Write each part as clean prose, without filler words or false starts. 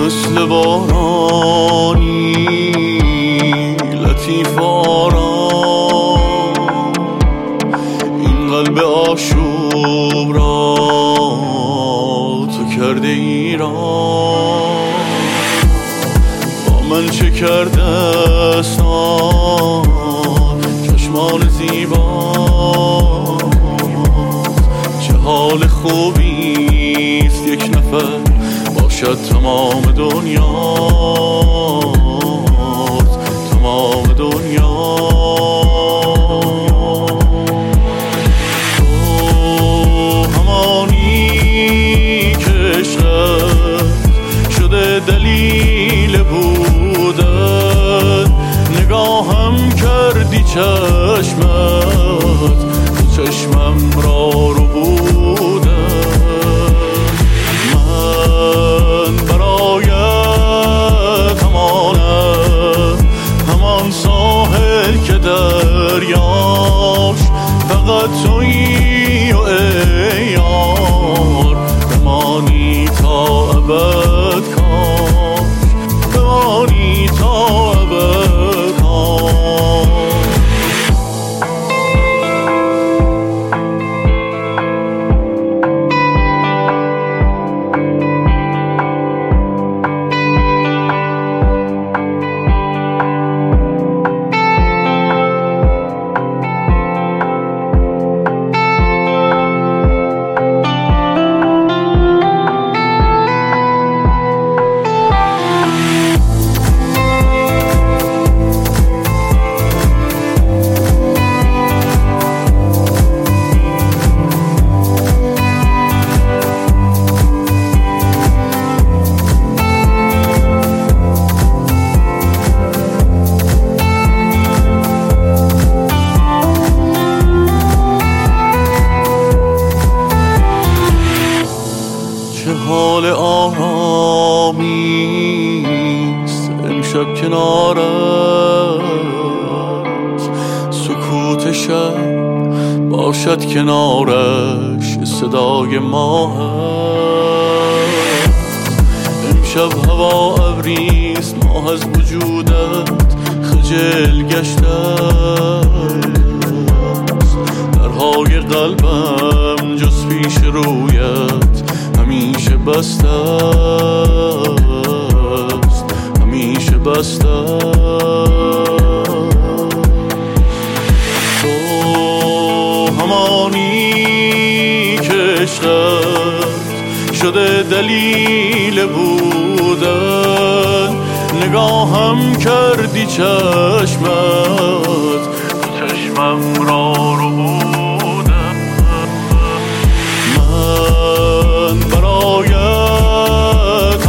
مثل بارانی لطیف آرام این قلب آشوب را تو کرده ایران. با من چه کرده سان چشمان زیبا، چه حال خوبیست یک نفر باشد تمام دنیا، تمام دنیا. تو همانی که عشقت شده دلیل بودن، نگاهم کردی چشمت تو چشمم را رو بودن. من برایت همان ساحل که دریاش فقط تویی و ای یار، بمانی تا ابد کاش، بمانی تا ابد کاش. چه حال آرامیست امشب کنارت، سکوت شب باشد کنارش صدای ماه. امشب هوا ابریست ماه از وجودت خجل گشته، درهای قلبم جز پیش رویت همیشه بسته است، همیشه بسته است. تو همانی که عشقت شده دلیل بودن، نگاهم کردی چشمت تو چشمم را رو بودن. من برایت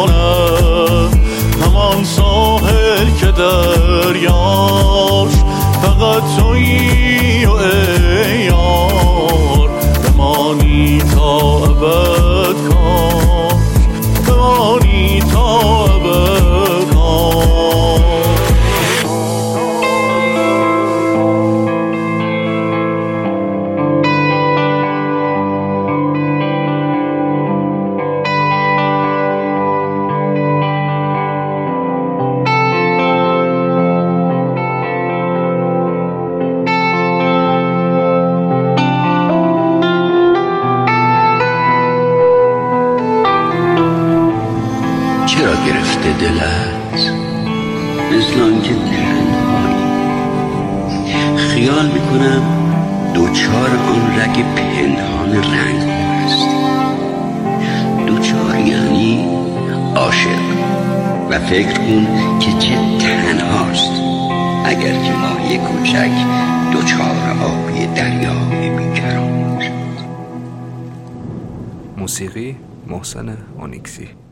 همان ساحل که دریاش فقط تویی و ای یار، بمانی تا ابد کاش، بمانی تا ابد کاش. چرا گرفته دلت مثل آنکه تنهایی؟ خیال میکنم دوچار آن رگ پنهان رنگ هستی. دوچار یعنی عاشق و فکر کن که چه تنهاست اگر که ماهی کوچک دوچار آبی دریای بیکران باشد. موسیقی محسن اونیکسی.